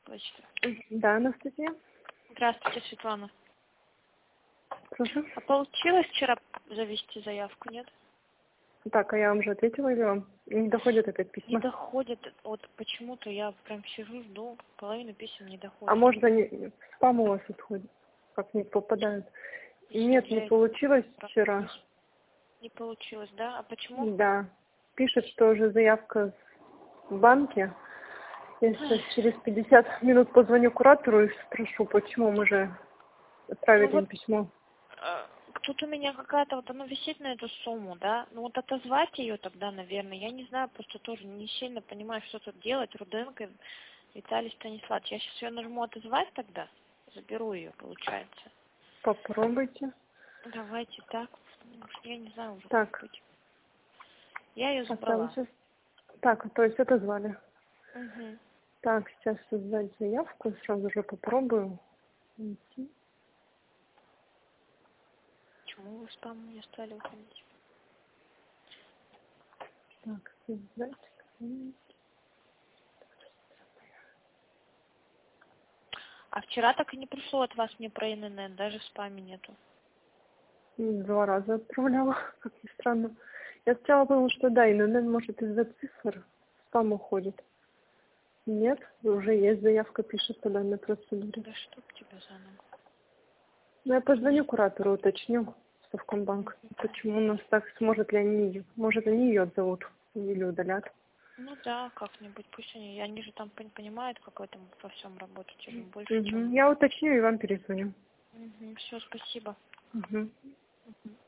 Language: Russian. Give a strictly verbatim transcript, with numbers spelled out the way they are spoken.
почта. Да, Анастасия. Здравствуйте, Светлана. Прошу. А получилось вчера завести заявку, нет? Так, а я вам же ответила или вам не доходит опять Не письма? доходит. Вот почему-то я прям сижу, жду, половину писем не доходит. А может они в спам у вас отходят? Как не попадают? Нет, не получилось вчера. Не получилось, да? А почему? Да. Пишет, что уже заявка в банке. Я сейчас через пятьдесят минут позвоню куратору и спрошу, почему мы же отправили Ну им вот, письмо. э, тут у меня какая-то вот, оно висит на эту сумму, да? Ну вот отозвать ее тогда, наверное, я не знаю, просто тоже не сильно понимаю, что тут делать. Руденко Виталий Станиславович. Я сейчас ее нажму отозвать тогда, заберу ее, получается. Попробуйте. Давайте так, потому что я не знаю уже, как Так. быть. Я ее Так, там забрала. сейчас... Так, то есть отозвали. Угу. Так, сейчас создать заявку, сразу же попробую. Найти. Почему вы в спам не стали уходить? Так, создать. А вчера так и не пришло от вас мне про эн эн эн, даже в спаме нету. Два раза отправляла, как ни странно. Я сначала думала, что да, эн эн эн может из-за цифр в спам уходит. Нет, уже есть заявка, пишет по данной процедуре. Да чтоб тебя заново. Ну, я позвоню куратору, уточню в Совкомбанк, почему у нас так, сможет ли они ее, может они ее отзовут или удалят. Ну да, как-нибудь, пусть они, они же там пон- понимают, как в этом во всем работать, уже больше, Угу. чем... Я уточню и вам перезвоню. Угу. Все, спасибо. Угу. Угу.